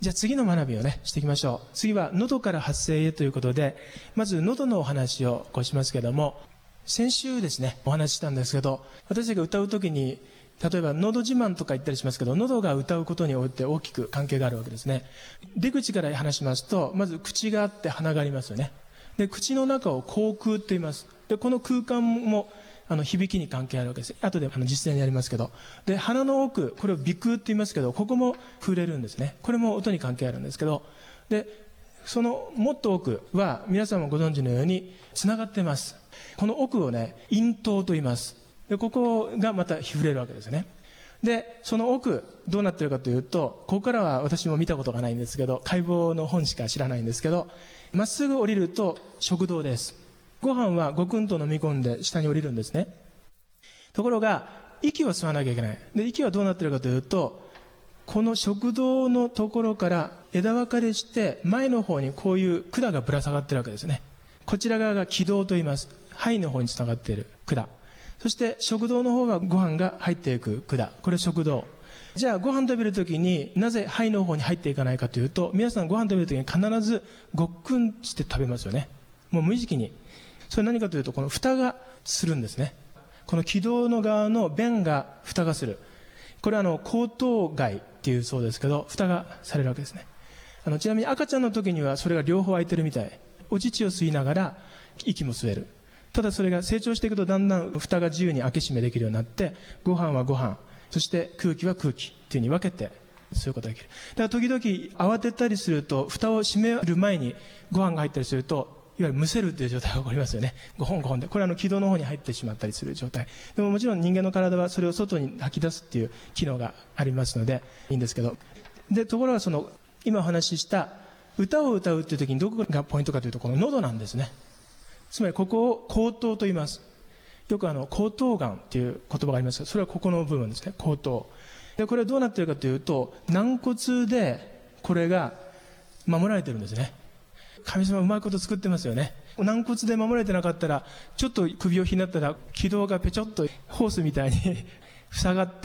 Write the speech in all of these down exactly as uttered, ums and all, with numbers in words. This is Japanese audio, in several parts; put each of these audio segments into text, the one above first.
じゃあ次の学びをね、していきましょう。次は喉から発声へということで、まず喉のお話をこうしますけども、先週ですね、お話ししたんですけど、私たちが歌うときに、例えば喉自慢とか言ったりしますけど、喉が歌うことにおいて大きく関係があるわけですね。出口から話しますと、まず口があって鼻がありますよね。で、口の中を口腔と言います。で、この空間もあの響きに関係あるわけです。後であの実践にやりますけど。で、鼻の奥、これを鼻腔って言いますけど、ここも触れるんですね。これも音に関係あるんですけど、で、そのもっと奥は皆さんもご存知のように繋がっています。この奥をね、咽頭と言います。で、ここがまた触れるわけですね。で、その奥、どうなってるかというと、ここからは私も見たことがないんですけど、解剖の本しか知らないんですけど、まっすぐ降りると食道です。ご飯はごくんと飲み込んで下に降りるんですね。ところが、息を吸わなきゃいけない。で、息はどうなってるかというと、この食道のところから枝分かれして前の方にこういう管がぶら下がってるわけですね。こちら側が気道と言います。肺の方に繋がっている管。そして食道の方はご飯が入っていく管。これ食道。じゃあご飯食べるときになぜ肺の方に入っていかないかというと、皆さんご飯食べるときに必ずごっくんして食べますよね。もう無意識に。それ何かというと、この蓋がするんですね。この気道の側の弁が蓋がする。これはあの、喉頭蓋っていうそうですけど、蓋がされるわけですね。あの、ちなみに赤ちゃんの時にはそれが両方開いてるみたい。お乳を吸いながら息も吸える。ただそれが成長していくとだんだん蓋が自由に開け閉めできるようになって、ご飯はご飯、そして空気は空気っていうふうに分けて、そういうことができる。だから時々慌てたりすると、蓋を閉める前にご飯が入ったりすると、いわゆるむせるっていう状態が起こりますよね。ごほんごほんで。これはあの気道の方に入ってしまったりする状態。でももちろん人間の体はそれを外に吐き出すっていう機能がありますので、いいんですけど。で、ところがその、今お話しした歌を歌うっていう時にどこがポイントかというと、この喉なんですね。つまりここを口頭と言います。よくあの、口頭癌っていう言葉がありますが、それはここの部分ですね。口頭。で、これはどうなっているかというと、軟骨でこれが守られてるんですね。神様うまいこと作ってますよね。軟骨で守られてなかったら、ちょっと首をひねったら気道がぺちょっとホースみたいに塞がって、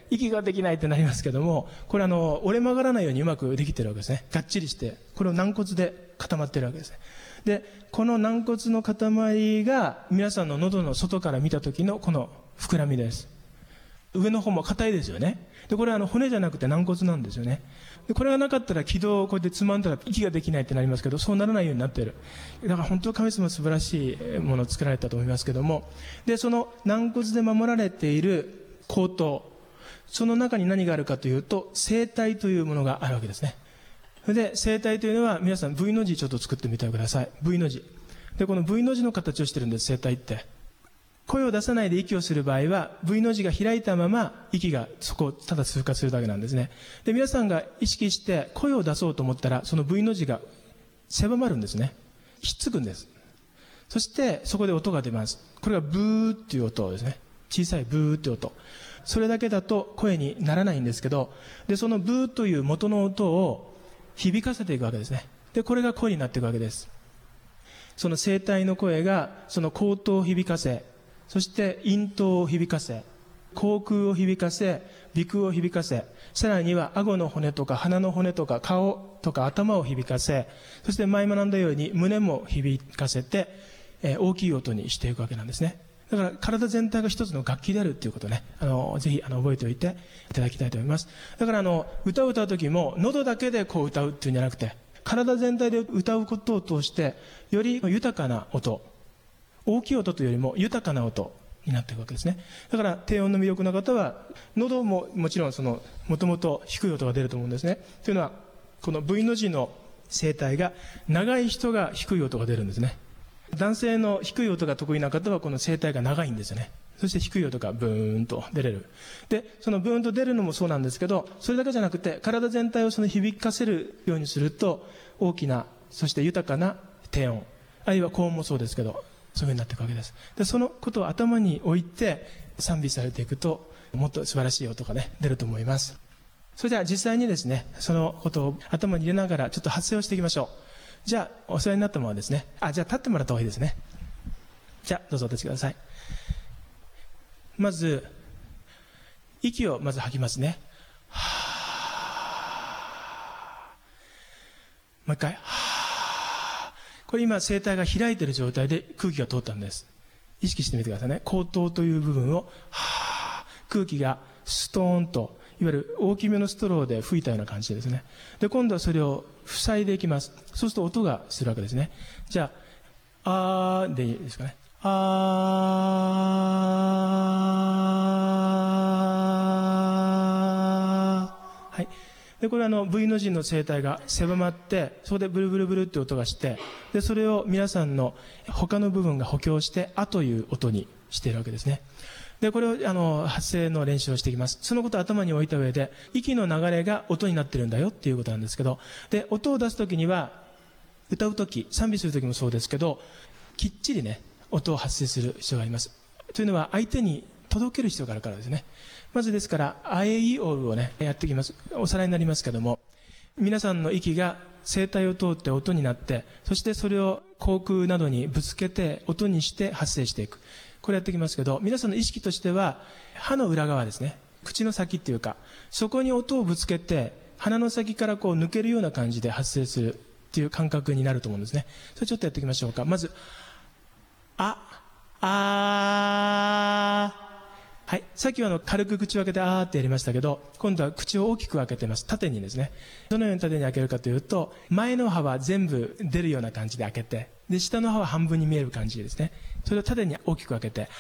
息ができないってなりますけども、これあの、折れ曲がらないようにうまくできてるわけですね。がっちりして、これを軟骨で固まってるわけですね。で、この軟骨の塊が皆さんの喉の外から見た時のこの膨らみです。上の方も硬いですよね。で、これはあの骨じゃなくて軟骨なんですよね。で、これがなかったら気道をこうやってつまんだら息ができないってなりますけど、そうならないようになっている。だから本当神様素晴らしいものを作られたと思いますけども。で、その軟骨で守られている口頭。その中に何があるかというと、声帯というものがあるわけですね。で、声帯というのは皆さん V の字ちょっと作ってみてください。V の字。で、この V の字の形をしてるんです、声帯って。声を出さないで息をする場合は V の字が開いたまま息がそこをただ通過するだけなんですね。で、皆さんが意識して声を出そうと思ったらその V の字が狭まるんですね。ひっつくんです。そしてそこで音が出ます。これがブーっていう音ですね。小さいブーっていう音。それだけだと声にならないんですけど、で、そのブーという元の音を響かせていくわけですね。で、これが声になっていくわけです。その声帯の声がその口頭を響かせ、そして咽頭を響かせ、口腔を響かせ、鼻腔を響かせ、さらには顎の骨とか鼻の骨とか顔とか頭を響かせ、そして前学んだように胸も響かせて、えー、大きい音にしていくわけなんですね。だから体全体が一つの楽器であるっていうことをね、あの、ぜひあの覚えておいていただきたいと思います。だからあの、歌を歌うときも喉だけでこう歌うっていうんじゃなくて、体全体で歌うことを通して、より豊かな音、大きい音というよりも豊かな音になっていくわけですね。だから低音の魅力の方は、喉ももちろんその、もともと低い音が出ると思うんですね。というのは、この V の字の声帯が長い人が低い音が出るんですね。男性の低い音が得意な方はこの声帯が長いんですよね。そして低い音がブーンと出れる。で、そのブーンと出るのもそうなんですけど、それだけじゃなくて体全体をその響かせるようにすると、大きな、そして豊かな低音、あるいは高音もそうですけど、そういう風になっていくわけです。で、そのことを頭に置いて賛美されていくと、もっと素晴らしい音がね、出ると思います。それでは実際にですね、そのことを頭に入れながらちょっと発声をしていきましょう。じゃあ、お世話になったものはですね、あ、じゃあ立ってもらった方がいいですね。じゃあ、どうぞお立ちください。まず、息をまず吐きますね。はう一回、はー。これ今、声帯が開いている状態で空気が通ったんです。意識してみてくださいね。口頭という部分を、はー。空気がストーンと、いわゆる大きめのストローで吹いたような感じですね。で、今度はそれを塞いでいきます。そうすると音がするわけですね。じゃあ、あーでいいですかね。あー。はい。で、これはあの V の字の声帯が狭まって、そこでブルブルブルって音がして、で、それを皆さんの他の部分が補強して、あという音にしているわけですね。で、これを、あの、発声の練習をしていきます。そのことを頭に置いた上で、息の流れが音になってるんだよっていうことなんですけど、で、音を出すときには、歌うとき、賛美するときもそうですけど、きっちりね、音を発声する必要があります。というのは、相手に届ける必要があるからですね。まずですから、あえいおうをね、やっていきます。おさらいになりますけども、皆さんの息が声帯を通って音になって、そしてそれを口腔などにぶつけて、音にして発声していく。これやっていきますけど、皆さんの意識としては、歯の裏側ですね。口の先っていうか、そこに音をぶつけて、鼻の先からこう抜けるような感じで発声するっていう感覚になると思うんですね。それちょっとやっていきましょうか。まず、あ、あー。はい。さっきはあの軽く口を開けてあーってやりましたけど、今度は口を大きく開けてます。縦にですね。どのように縦に開けるかというと、前の歯は全部出るような感じで開けて、で、下の歯は半分に見える感じですね。それを縦に大きく開けて、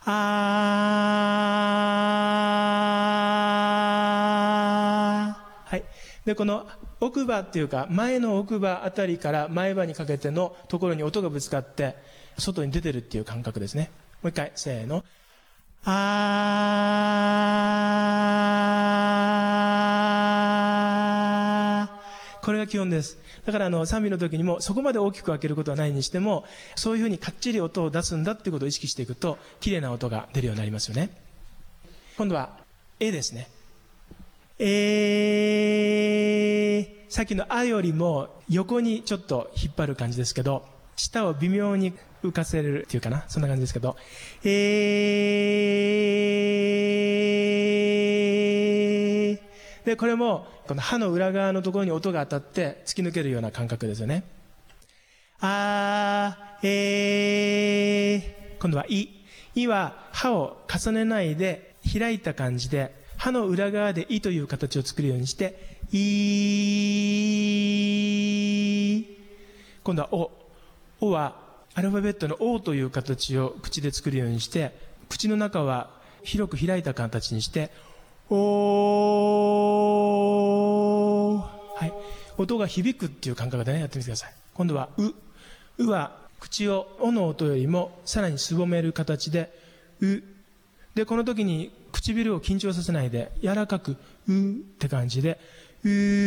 あー。はい。で、この奥歯っていうか、前の奥歯あたりから前歯にかけてのところに音がぶつかって、外に出てるっていう感覚ですね。もう一回、せーの。あー。これが基本です。だからあの賛美の時にもそこまで大きく開けることはないにしても、そういうふうにかっちり音を出すんだっていうことを意識していくと、綺麗な音が出るようになりますよね。今度は、えですね。えー。さっきのあよりも横にちょっと引っ張る感じですけど、舌を微妙に浮かせるっていうかな、そんな感じですけど、えー。で、これも、この歯の裏側のところに音が当たって突き抜けるような感覚ですよね。あー、えー。今度は、い。いは歯を重ねないで開いた感じで、歯の裏側でいという形を作るようにして、い。今度は、お。おは、アルファベットの O という形を口で作るようにして、口の中は広く開いた形にして、おー。はい。音が響くっていう感覚でね、やってみてください。今度は、う。うは、口をおの音よりもさらにすぼめる形で、う。で、この時に唇を緊張させないで、柔らかく、うって感じで、う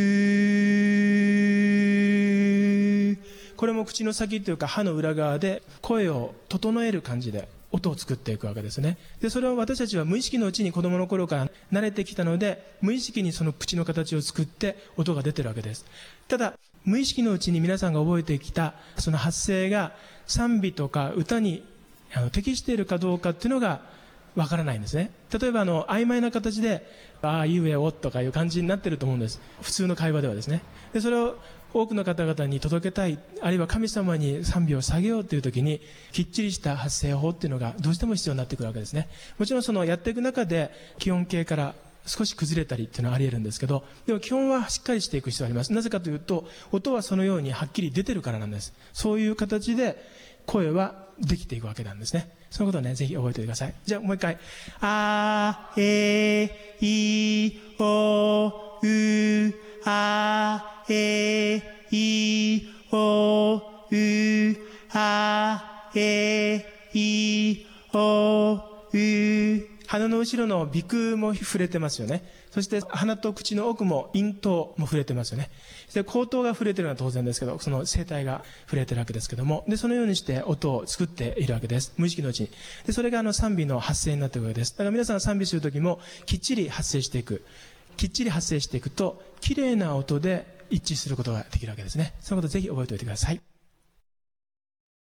ー。これも口の先というか歯の裏側で声を整える感じで音を作っていくわけですね。で、それを私たちは無意識のうちに子供の頃から慣れてきたので、無意識にその口の形を作って音が出てるわけです。ただ、無意識のうちに皆さんが覚えてきたその発声が賛美とか歌にあの適しているかどうかっていうのがわからないんですね。例えばあの曖昧な形でああいうえおとかいう感じになってると思うんです。普通の会話ではですね。で、それを多くの方々に届けたい、あるいは神様に賛美を下げようという時に、きっちりした発声法っていうのがどうしても必要になってくるわけですね。もちろんそのやっていく中で基本形から少し崩れたりっていうのはあり得るんですけど、でも基本はしっかりしていく必要があります。なぜかというと、音はそのようにはっきり出てるからなんです。そういう形で声はできていくわけなんですね。そのことをね、ぜひ覚えておいてください。じゃあもう一回。あ、え、い、お、う、あ、え、い、お、う、あ、え、い、お、う。鼻の後ろの鼻腔も触れてますよね。そして鼻と口の奥も咽頭も触れてますよね。で、口頭が触れてるのは当然ですけど、その声帯が触れてるわけですけども、で、そのようにして音を作っているわけです。無意識のうちに。で、それがあの賛美の発声になっているわけです。だから皆さんが賛美するときも、きっちり発声していく。きっちり発声していくと、綺麗な音で一致することができるわけですね。そのことをぜひ覚えておいてください。